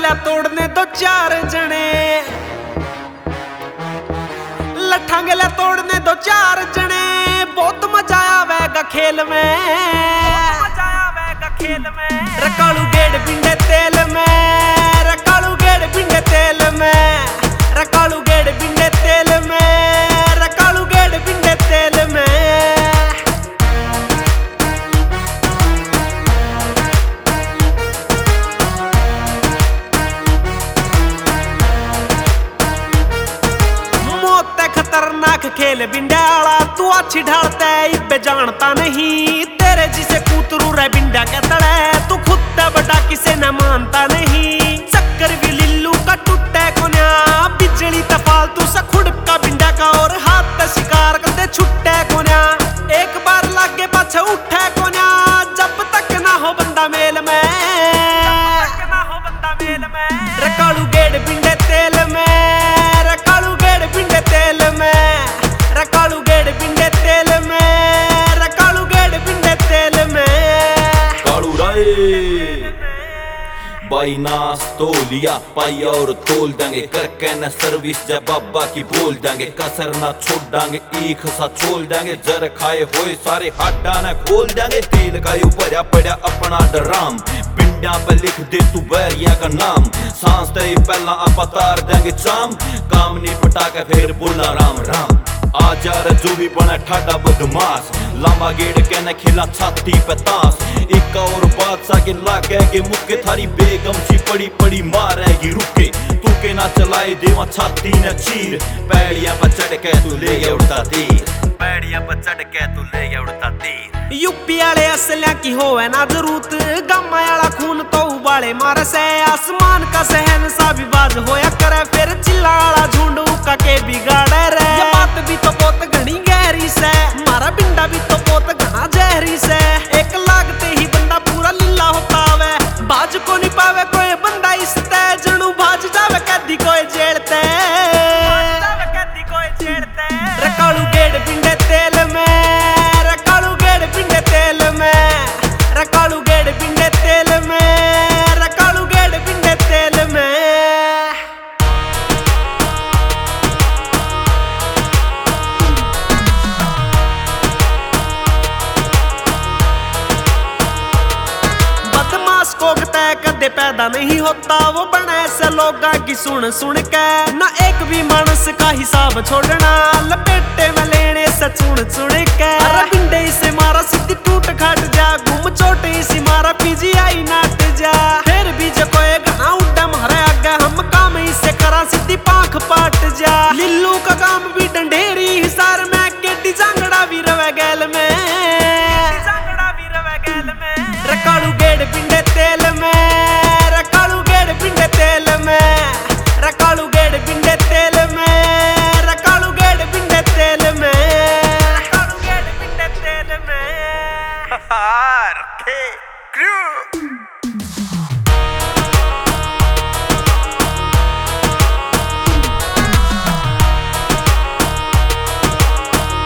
लट्ठा तोड़ने दो चार जने, लट्ठा गले तोड़ने दो चार जने। बहुत मजा आवेगा खेल में, मजा आवेगा खेल में। रकालू गेड़ पिंडे तेल में, रकालू गेड़ पिंडे तेल में, रकालू गेड़ पिंडे तेल में, रकालू गेड़ पिंडे तेल में। खतरनाक खेल बिंडाला तू अच्छी ढालता है इब्बे जानता नहीं। तेरे जिसे कूतरू रे बिंडा के तड़े, तू खुद ते बड़ा किसे न मानता नहीं। चक्कर भी लिल्लू का टूटे कोन्या, बिजली ते फालतू सा खुड़का बिंडा का, और हाथ ते शिकार करते छुट्टे कोन्या। एक बार लागे पाछे उठे कोन्या, जब तक ना हो बंदा मेल में, रकालू गेड़ बिंडे तेल में, रकालू गेड़ बिंडे तेल में, रकालू गेड़ पिंडे तेल में, रकालू गेड़ पिंडे तेल में। कालू राय भाई नास तो लिया पाई और तोल देंगे, करके न सर्विस जब बाबा की बोल देंगे। कसर ना छोड़ देंगे, एक सा छोल देंगे, जर खाए हुए सारे हाडा न खोल देंगे। तेल का यू भरा पड़ा अपना डराम, पिंडा पे लिख दे तू बैरिया का नाम। सांस ते पहला आप तार देंगे चाम, काम नहीं पटा के फिर बोलना राम राम। आजा रजू भी बना ठाडा बदमाश, लंबा गेड़ के न खिला छाती पे ताश। एक और बादशाह के लागे मुक्के, थारी बेगम सी पड़ी पड़ी मारेगी रुके। तू के ना चलाए देवा छाती न चीर, पैड़िया पर चढ़ के तू ले गया उड़ता तीर, पैड़िया पर चढ़ के तू ले गया उड़ता तीर। यूपी वाले असलिया की होवे ना जरूरत, गामा वाला खून तो उबाले मार से। आसमान का सहन सा भी बाज होया करे, फिर चिल्ला वाला झुंड उका के बिगाड़े रे। ये बात भी तो बहुत घनी गहरी से, मारा बिंडा भी तो बहुत घना जहरी से। एक लागते ही बंदा पूरा लीला होता वे, बाज को नहीं पावे कोई बंदा इस ते, जणू भाज जावे कैदी कोई जेलते। रकालू गेड़ पिंडे तेल में, रकालू गेड़ पिंडे तेल में, रकालू गेड़ पिंडे तेल में, रकालू गेड़ पिंडे तेल में। बदमाश को तय कदे पैदा नहीं होता, वो बने से लोगा की सुन सुन के। ना एक भी मानस का हिसाब छोड़ना, लपेटे में लेने से चुन चुन के। अरे बिंडे से मारा सीधी टूट खाट जा, घूम चोटे से मारा पीजीआई नाट जा। फिर भी जो कोई घना उड्डा मारे आगे, हम काम इसे करा सीधी पांख पाट जा। लिल्लू का काम भी डंडेरी हिसार में, केटी जांगड़ा भी रवे गैल में, रकालू गेड़ पिंडे तेल में, रकालू गेड़ पिंडे तेल में, रकालू गेड़ पिंडे तेल में, रकालू गेड़ पिंडे तेल में, रकालू गेड़ पिंडे तेल में। रखे क्रू